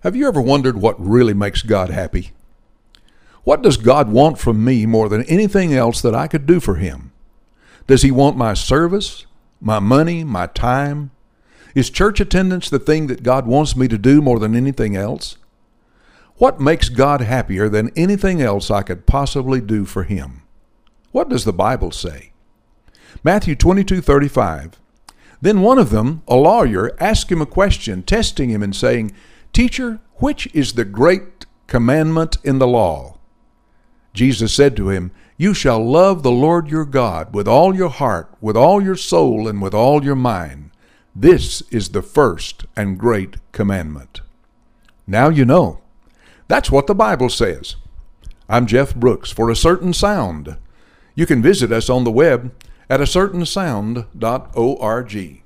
Have you ever wondered what really makes God happy? What does God want from me more than anything else that I could do for Him? Does He want my service, my money, my time? Is church attendance the thing that God wants me to do more than anything else? What makes God happier than anything else I could possibly do for Him? What does the Bible say? Matthew 22:35. Then one of them, a lawyer, asked Him a question, testing Him and saying, Teacher, which is the great commandment in the law? Jesus said to him, You shall love the Lord your God with all your heart, with all your soul, and with all your mind. This is the first and great commandment. Now you know. That's what the Bible says. I'm Jeff Brooks for A Certain Sound. You can visit us on the web at acertainsound.org.